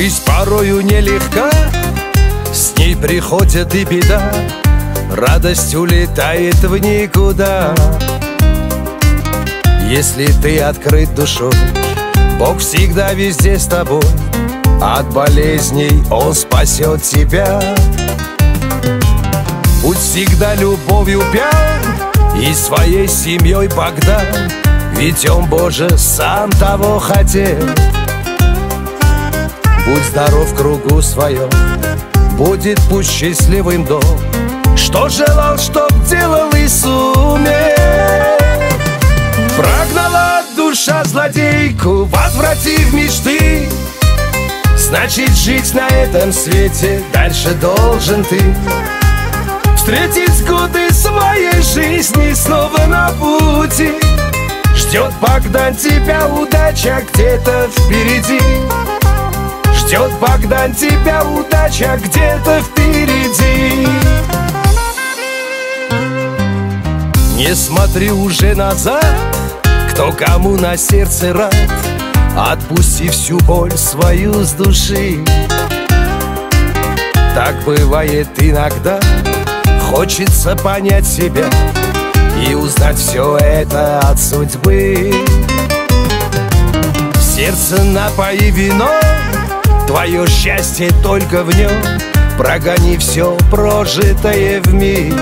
Жизнь порою нелегка, с ней приходит и беда, радость улетает в никуда. Если ты открыт душой, Бог всегда везде с тобой. От болезней Он спасет тебя. Будь всегда любовью пьян и своей семьей Богдан, ведь Он, Боже, сам того хотел. Будь здоров в кругу своем, будет пусть счастливым дом, что желал, чтоб делал и сумел. Прогнала душа злодейку, возвратив мечты, значит, жить на этом свете дальше должен ты. Встретить годы своей жизни снова на пути, ждет Богдан тебя удача где-то впереди. Ждет Богдан тебя удача где-то впереди. Не смотри уже назад, кто кому на сердце рад, отпусти всю боль свою с души. Так бывает иногда, хочется понять себя и узнать все это от судьбы. Сердце напои вином, твое счастье только в нем, прогони все прожитое вмиг.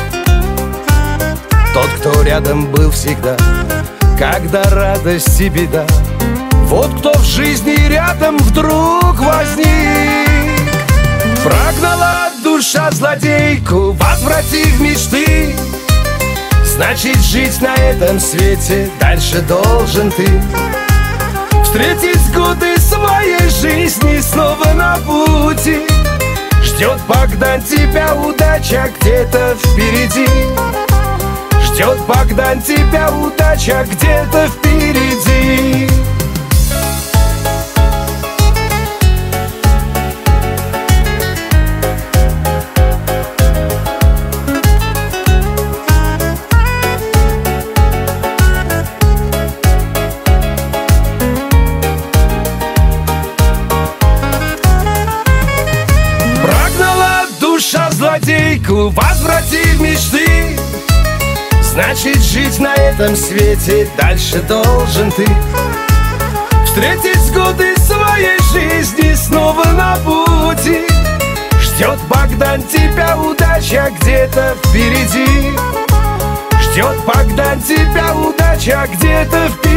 Тот, кто рядом был всегда, когда радость и беда, вот кто в жизни рядом вдруг возник. Прогнала душа злодейку, возвратив мечты, значит, жить на этом свете дальше должен ты. Встретить годы своей жизни снова на пути, ждет Богдан тебя удача где-то впереди. Ждет Богдан тебя удача где-то впереди. Прогнала душа злодейку, возвратив мечты, значит, жить на этом свете дальше должен ты. Встретить годы своей жизни снова на пути, ждет Богдан тебя удача где-то впереди. Ждет Богдан тебя удача где-то впереди.